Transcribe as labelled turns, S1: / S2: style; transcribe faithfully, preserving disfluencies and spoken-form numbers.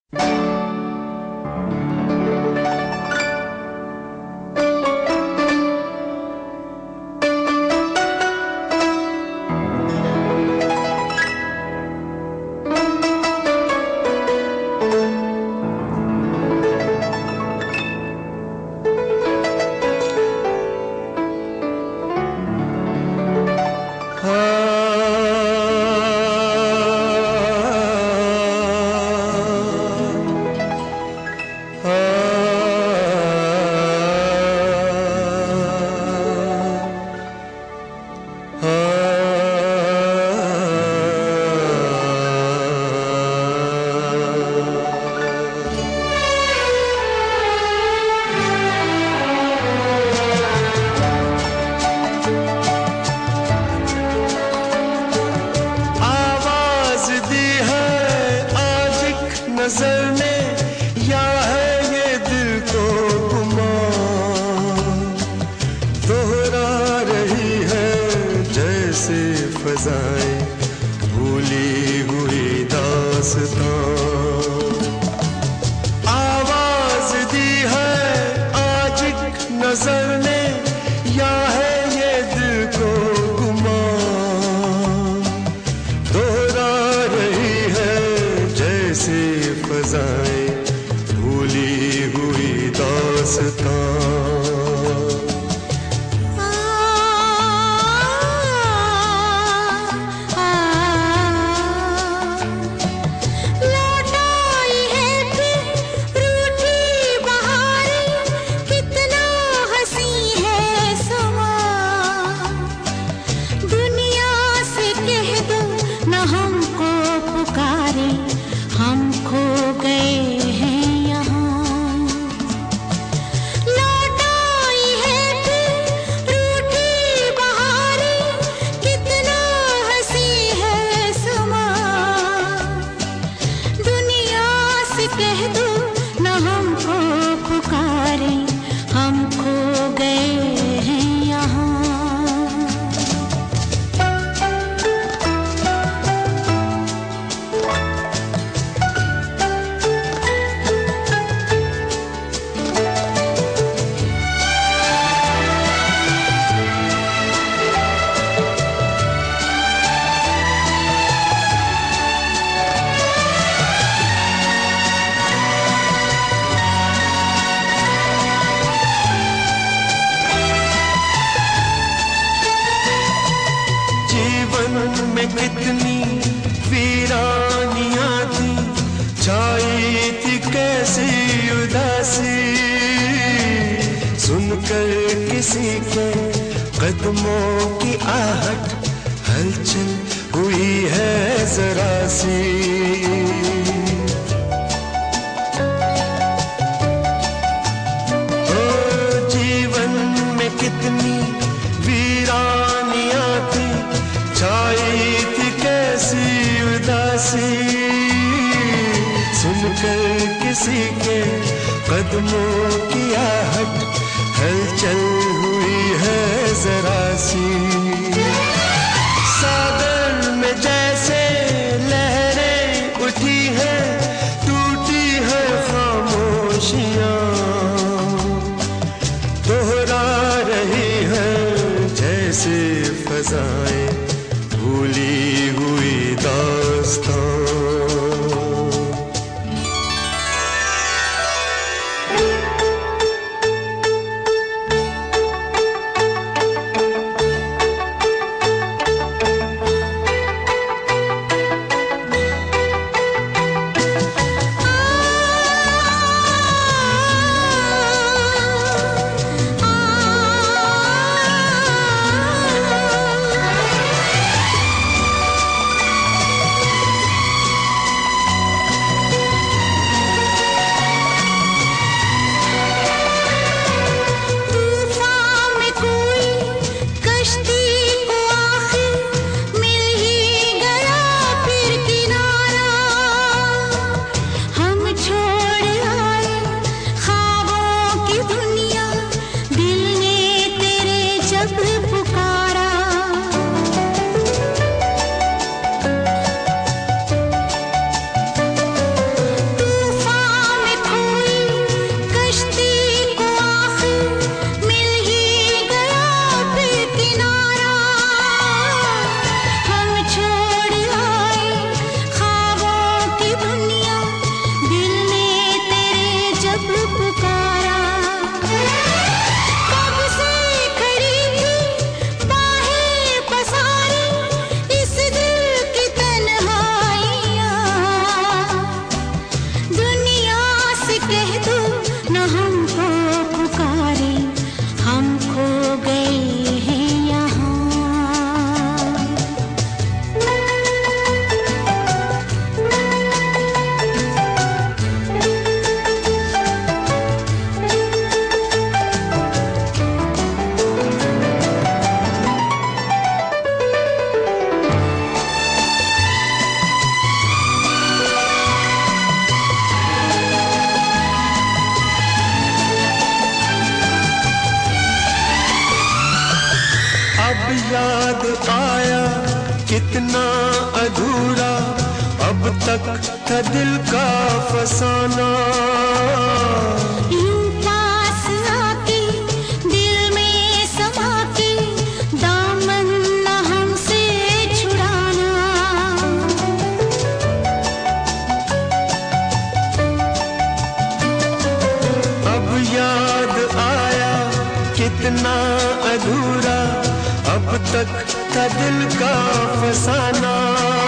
S1: नजर ने या है ये दिल को गुमा, दोहरा रही है जैसे फजाएं भूली हुई दास्तां। आवाज दी है आज एक नजर ने या है ये दिल को गुमा, दोहरा रही है जैसे फजाएं भूली हुई दास्तां। में कितनी वीरानियां थी, छाई थी कैसी उदासी, सुनकर किसी के कदमों की आहट हलचल हुई है जरा सी। ओ जीवन में कितनी वीरानियां थी, छाई थी कैसी उदासी, सुनकर किसी के कदमों की आहट हलचल हुई है जरा सी। सागर में जैसे लहरें उठी हैं, टूटी है खामोशियां, दोहरा रही है जैसे फजाएं भूली हुई दास्तां। तक था दिल का फसाना।
S2: यूं पास आके दिल में समा के दामन न हमसे छुड़ाना।
S1: अब याद आया कितना अधूरा अब तक था दिल का फसाना।